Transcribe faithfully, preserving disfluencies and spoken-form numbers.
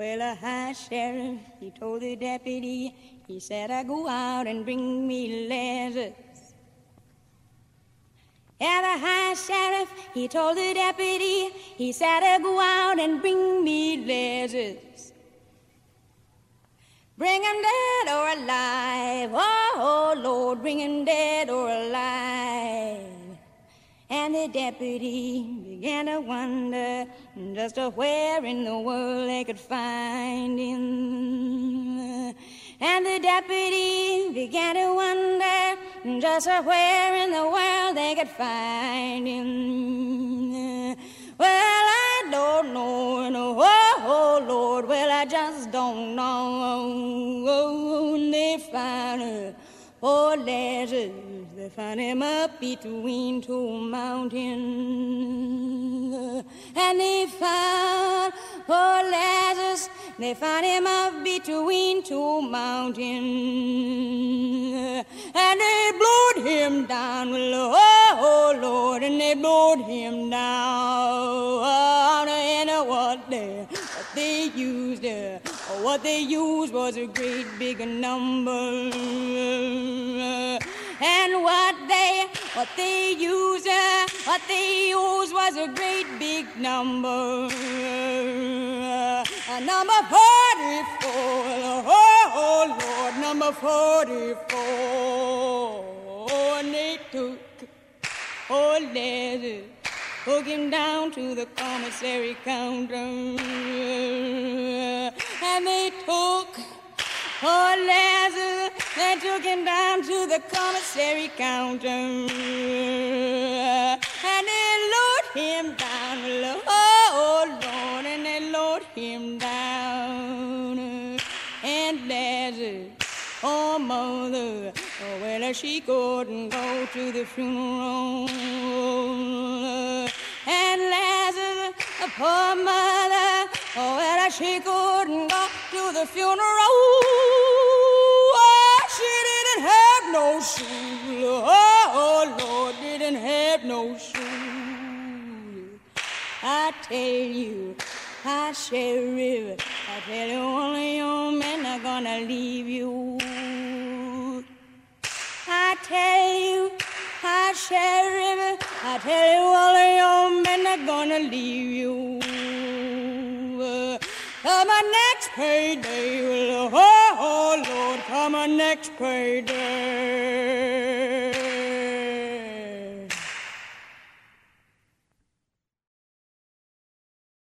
Well, a high sheriff, he told the deputy, he said, I go out and bring me Lazarus. Yeah, the high sheriff, he told the deputy, he said, I go out and bring me Lazarus. Bring him dead or alive, oh, oh Lord, bring him dead or alive. And the deputy began to wonder just where in the world they could find him. And the deputy began to wonder just where in the world they could find him. Well, I don't know, no, oh, oh Lord, well, I just don't know. Oh, they found her, oh, Lazarus. They found him up between two mountains. And they found poor Lazarus. They found him up between two mountains. And they blowed him down, oh, oh Lord, and they blowed him down. And what they, what they used, uh, what they used was a great big number. And what they, what they used, uh, what they used was a great big number. Uh, number forty-four, oh, oh Lord, number forty-four. And they took, oh Lazarus, took him down to the commissary counter. And they took, oh, Lazarus, they took him down to the commissary counter. And they lowered him down, oh, Lord, and they lowered him down. And Lazarus, oh, mother, oh, well, she couldn't go to the funeral. And Lazarus, the poor mother, oh, well, she couldn't go to the funeral. Oh, she didn't have no shoes. Oh, Lord, didn't have no shoes. I tell you, I sheriff, I tell you, only your men are gonna leave you. I tell you, I sheriff, I tell you, only your men are gonna leave you. Come on next payday, oh, oh Lord, come on next payday.